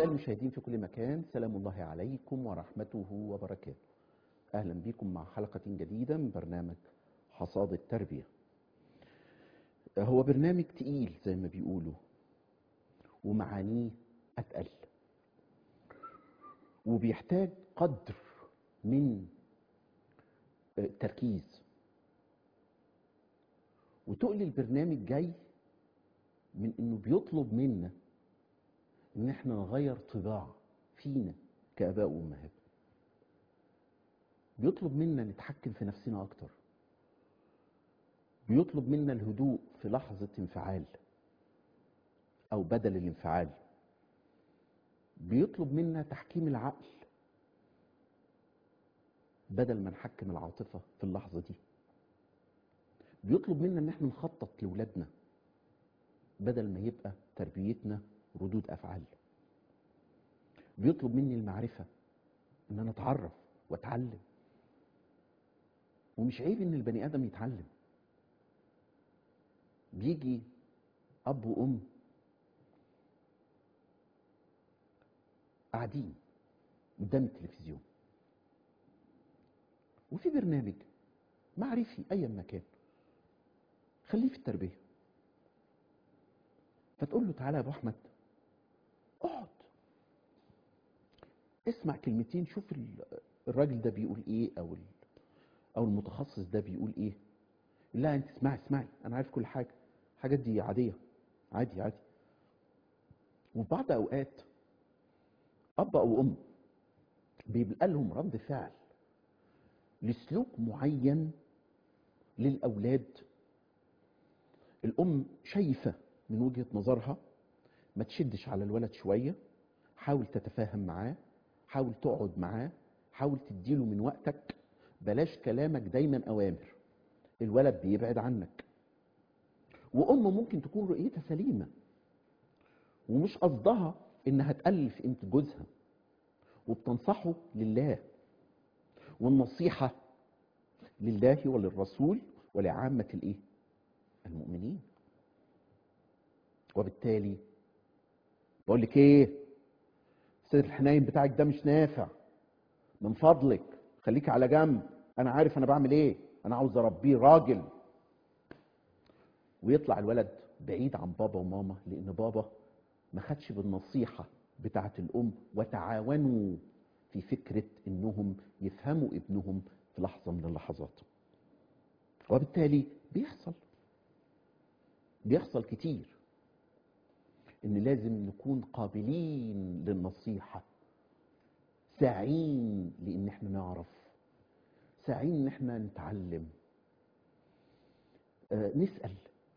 أعزائي المشاهدين في كل مكان، سلام الله عليكم ورحمته وبركاته. أهلا بكم مع حلقة جديدة من برنامج حصاد التربية. هو برنامج تقيل زي ما بيقولوا، ومعانيه أتقل، وبيحتاج قدر من التركيز. وتقل البرنامج جاي من إنه بيطلب منا إن احنا نغير طباع فينا كآباء وأمهات. بيطلب منا نتحكم في نفسنا أكتر. بيطلب منا الهدوء في لحظة انفعال أو بدل الانفعال. بيطلب منا تحكيم العقل بدل ما نحكم العاطفة في اللحظة دي. بيطلب منا إن احنا نخطط لأولادنا بدل ما يبقى تربيتنا ردود أفعال. بيطلب مني المعرفة، إن أنا أتعرف وأتعلم. ومش عيب إن البني آدم يتعلم. بيجي أب وأم قاعدين قدام التلفزيون، وفي برنامج معرفي أيا ما كان، خليه في التربية. فتقول له تعالى يا أبو أحمد، اقعد اسمع كلمتين، شوف الراجل ده بيقول إيه أو المتخصص ده بيقول إيه. لا أنت اسمعي، أنا عارف كل حاجة، الحاجات دي عادية، عادي. وفي بعض أوقات أب أو أم بيبقى لهم رد فعل لسلوك معين للأولاد. الأم شايفة من وجهة نظرها ما تشدش على الولد شوية، حاول تتفاهم معاه، حاول تقعد معاه، حاول تديله من وقتك، بلاش كلامك دايما أوامر، الولد بيبعد عنك. وأم ممكن تكون رؤيتها سليمة ومش قصدها إنها تقلل في قيمة جوزها، وبتنصحه لله، والنصيحة لله وللرسول ولعامة المؤمنين. وبالتالي بقول لك ايه، السيد الحنين بتاعك ده مش نافع، من فضلك خليك على جنب، انا عارف انا بعمل ايه، انا عاوز اربيه راجل. ويطلع الولد بعيد عن بابا وماما، لان بابا ما خدش بالنصيحة بتاعت الام وتعاونوا في فكرة انهم يفهموا ابنهم في لحظة من اللحظات. وبالتالي بيحصل كتير ان لازم نكون قابلين للنصيحة، ساعين لان احنا نعرف، ساعين ان احنا نتعلم، نسأل،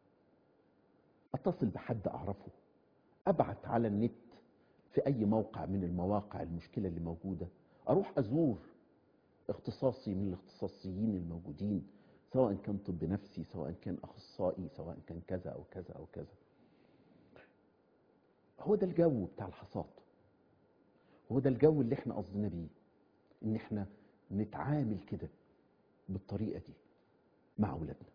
اتصل بحد اعرفه، ابعت على النت في اي موقع من المواقع المشكلة اللي موجودة، اروح ازور اختصاصي من الاختصاصيين الموجودين، سواء كان طب نفسي، سواء كان اخصائي، سواء كان كذا او كذا او كذا. هو ده الجو بتاع الحصاد، هو ده الجو اللي احنا قصدنا بيه، ان احنا نتعامل كده بالطريقة دي مع اولادنا.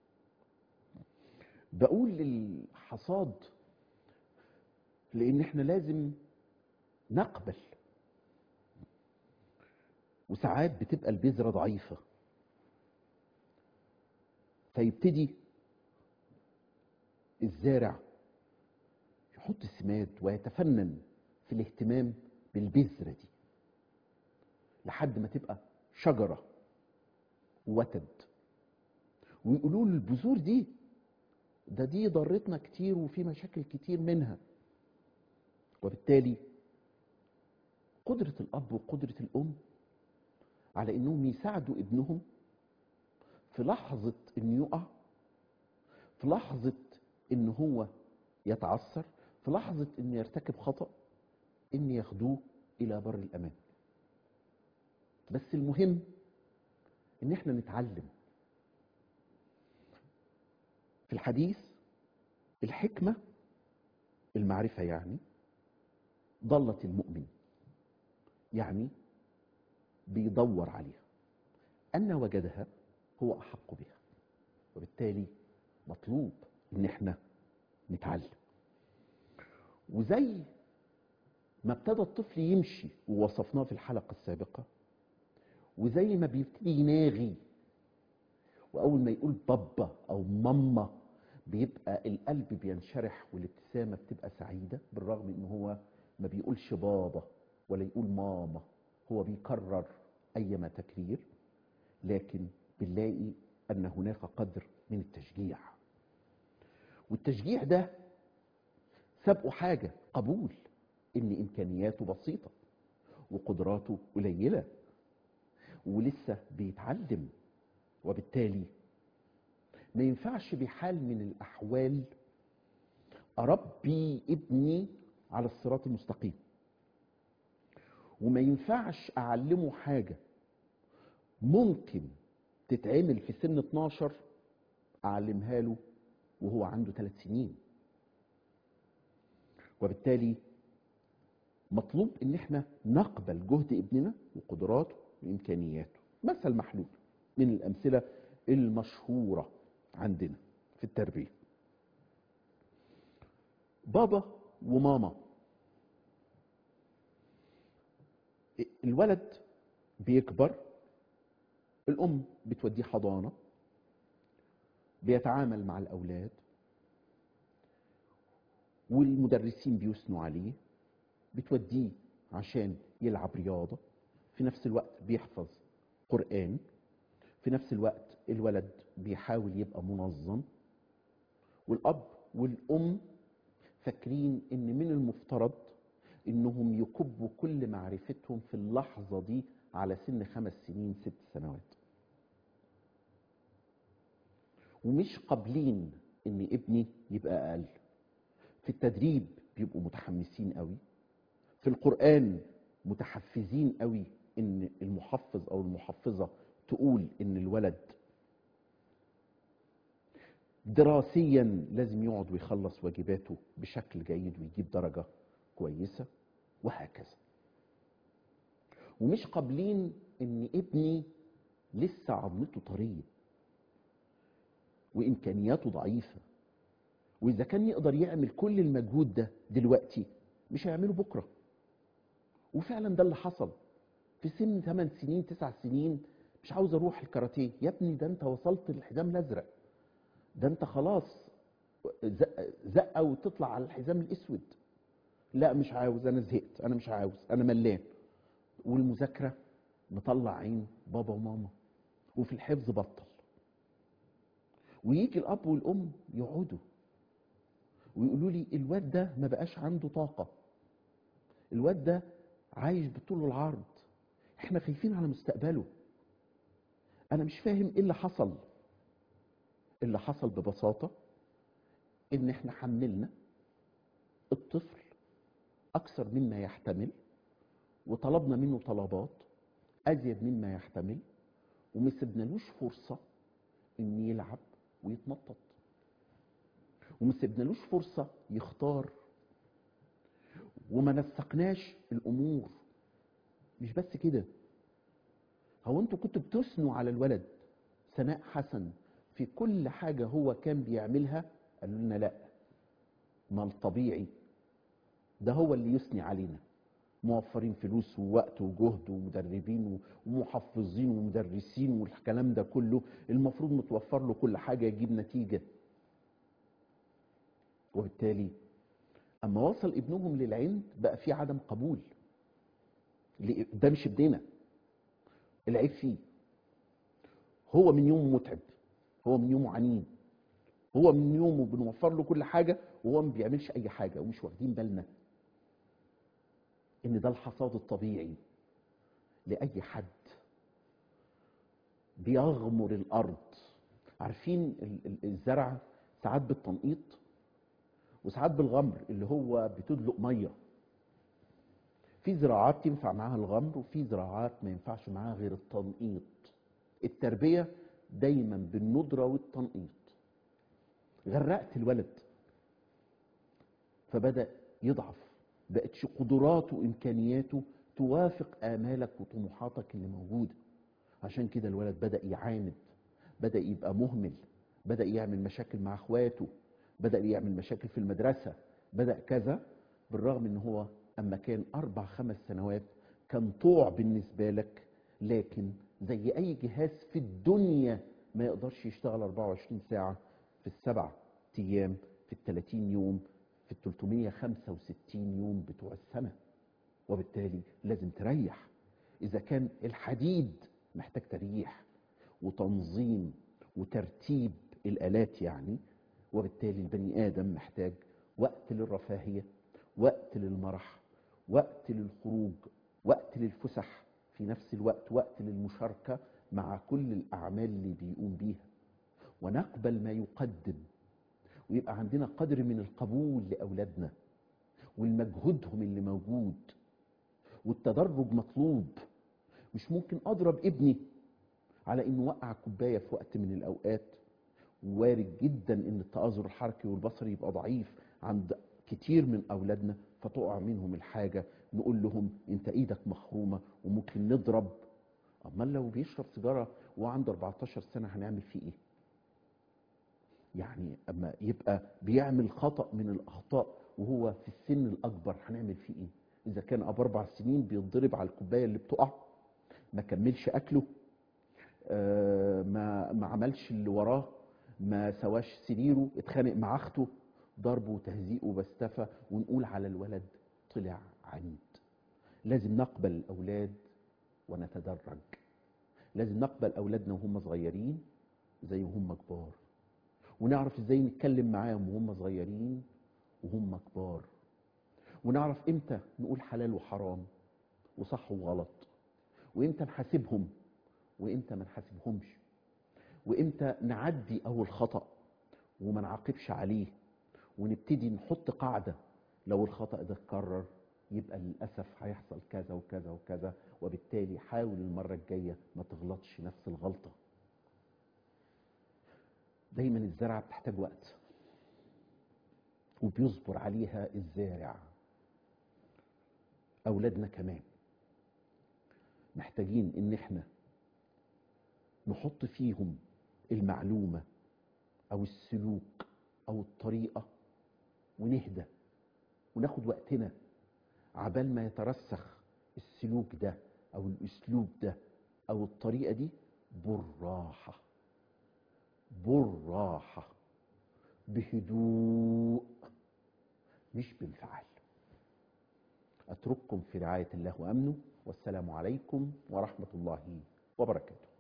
بقول للحصاد لان احنا لازم نقبل، وساعات بتبقى البذرة ضعيفة، فيبتدي الزارع يحط السماد ويتفنن في الاهتمام بالبذرة دي لحد ما تبقى شجرة وتد. ويقولوا له البذور دي ضرتنا كتير وفي مشاكل كتير منها. وبالتالي قدرة الأب وقدرة الأم على إنهم يساعدوا ابنهم في لحظة إنه يقع، في لحظة إن هو يتعثر، في لحظة إن يرتكب خطأ، إن ياخدوه إلى بر الأمان. بس المهم إن إحنا نتعلم. في الحديث الحكمة المعرفة يعني ضلت المؤمن، يعني بيدور عليها، أن وجدها هو أحق بها. وبالتالي مطلوب إن إحنا نتعلم. وزي ما ابتدى الطفل يمشي ووصفناه في الحلقة السابقة، وزي ما بيبتدي يناغي وأول ما يقول بابا أو ماما بيبقى القلب بينشرح والابتسامة بتبقى سعيدة، بالرغم إن هو ما بيقولش بابا ولا يقول ماما، هو بيكرر أيما تكرير، لكن بنلاقي أن هناك قدر من التشجيع. والتشجيع ده سابقه حاجة، قبول إن إمكانياته بسيطة وقدراته قليلة ولسه بيتعلم، وبالتالي ما ينفعش بحال من الأحوال أربي ابني على الصراط المستقيم، وما ينفعش أعلمه حاجة ممكن تتعمل في سن 12 أعلمها له وهو عنده 3 سنين. وبالتالي مطلوب ان احنا نقبل جهد ابننا وقدراته وامكانياته. مثل محلول من الامثله المشهوره عندنا في التربيه: بابا وماما. الولد بيكبر، الام بتوديه حضانه، بيتعامل مع الاولاد والمدرسين بيثنوا عليه، بتوديه عشان يلعب رياضة، في نفس الوقت بيحفظ قرآن، في نفس الوقت الولد بيحاول يبقى منظم، والأب والأم فاكرين إن من المفترض إنهم يكبوا كل معرفتهم في اللحظة دي على سن 5 سنين 6 سنوات، ومش قابلين إن ابني يبقى أقل. في التدريب بيبقوا متحمسين قوي، في القرآن متحفزين قوي ان المحفظ او المحفظة تقول ان الولد دراسيا لازم يقعد ويخلص واجباته بشكل جيد ويجيب درجة كويسة، وهكذا. ومش قابلين ان ابني لسه عضلته طرية وامكانياته ضعيفة، واذا كان يقدر يعمل كل المجهود ده دلوقتي مش هيعمله بكرة. وفعلا ده اللي حصل في سن 8 سنين 9 سنين. مش عاوز اروح الكاراتيه يا ابني، ده انت وصلت للحزام الازرق، ده انت خلاص زقه وتطلع على الحزام الاسود. لا مش عاوز، انا زهقت، انا مش عاوز، انا ملان. والمذاكره مطلع عين بابا وماما، وفي الحفظ بطل. ويجي الاب والام يقعدوا ويقولوا لي الواد ده ما بقاش عنده طاقه، الواد ده عايش بالطول والعرض، احنا خايفين على مستقبله. انا مش فاهم ايه اللي حصل. اللي حصل ببساطه ان احنا حملنا الطفل اكثر مما يحتمل، وطلبنا منه طلبات ازيد مما يحتمل، وما سيبنالوش فرصه ان يلعب ويتنطط، وما سيبنالوش فرصه يختار، وما نسقناش الامور. مش بس كده، هو انتوا كنتوا بتثنوا على الولد ثناء حسن في كل حاجه هو كان بيعملها؟ قالوا لنا لا، ما الطبيعي ده هو اللي يثني علينا، موفرين فلوس ووقت وجهد ومدربين ومحفظين ومدرسين والكلام ده كله، المفروض متوفر له كل حاجه يجيب نتيجه. وبالتالي اما وصل ابنهم للعند بقى في عدم قبول. ده مش ابننا، العيب فيه. هو من يومه متعب، هو من يومه عنيد، هو من يومه بنوفر له كل حاجه وهو ما بيعملش اي حاجه، ومش واخدين بالنا ان ده الحصاد الطبيعي لاي حد بيغمر الارض. عارفين الزرع ساعات بالتنقيط وساعات بالغمر، اللي هو بتدلق ميه. في زراعات تنفع معاها الغمر، وفي زراعات ما ينفعش معاها غير التنقيط. التربيه دايما بالندره والتنقيط. غرقت الولد فبدا يضعف، بقتش قدراته وامكانياته توافق امالك وطموحاتك اللي موجوده. عشان كده الولد بدا يعاند، بدا يبقى مهمل، بدا يعمل مشاكل مع اخواته، بدا يعمل مشاكل في المدرسه، بدا كذا، بالرغم ان هو اما كان 4 5 سنوات كان طوع بالنسبة لك، لكن زي اي جهاز في الدنيا ما يقدرش يشتغل 24 ساعة في ال7 ايام، في ال30 يوم، في ال365 يوم بتوع السنة. وبالتالي لازم تريح. اذا كان الحديد محتاج تريح وتنظيم وترتيب الالات يعني، وبالتالي البني ادم محتاج وقت للرفاهية، وقت للمرح، وقت للخروج، وقت للفسح، في نفس الوقت وقت للمشاركة مع كل الاعمال اللي بيقوم بيها، ونقبل ما يقدم، ويبقى عندنا قدر من القبول لاولادنا والمجهودهم اللي موجود، والتدرج مطلوب. مش ممكن اضرب ابني على انه وقع كوبايه في وقت من الاوقات، وارد جدا ان التآزر الحركي والبصري يبقى ضعيف عند كتير من اولادنا، فتقع منهم الحاجه نقول لهم انت ايدك مخرومه وممكن نضرب. امال لو بيشرب سيجاره وعنده 14 سنه هنعمل فيه ايه؟ يعني اما يبقى بيعمل خطأ من الاخطاء وهو في السن الاكبر هنعمل فيه ايه؟ اذا كان ابو 4 سنين بيتضرب على الكوبايه اللي بتقع، ما كملش اكله، ما عملش اللي وراه، ما سواش سريره، اتخانق مع اخته، ضربه وتهزيقه وبستفى، ونقول على الولد طلع عنيد. لازم نقبل الاولاد ونتدرج. لازم نقبل اولادنا وهم صغيرين زي وهم كبار، ونعرف ازاي نتكلم معاهم وهم صغيرين وهم كبار، ونعرف امتى نقول حلال وحرام وصح وغلط، وامتى نحاسبهم وامتى ما نحاسبهمش، وامتى نعدي اول خطأ وما نعاقبش عليه، ونبتدي نحط قاعدة لو الخطأ ده اتكرر يبقى للأسف هيحصل كذا وكذا وكذا، وبالتالي حاول المرة الجاية ما تغلطش نفس الغلطة. دايما الزرعة بتحتاج وقت وبيصبر عليها الزارع. أولادنا كمان محتاجين إن احنا نحط فيهم المعلومة أو السلوك أو الطريقة، ونهدى وناخد وقتنا عبال ما يترسخ السلوك ده أو الأسلوب ده أو الطريقة دي بالراحة، بالراحة، بهدوء، مش بانفعال. أترككم في رعاية الله وأمنه، والسلام عليكم ورحمة الله وبركاته.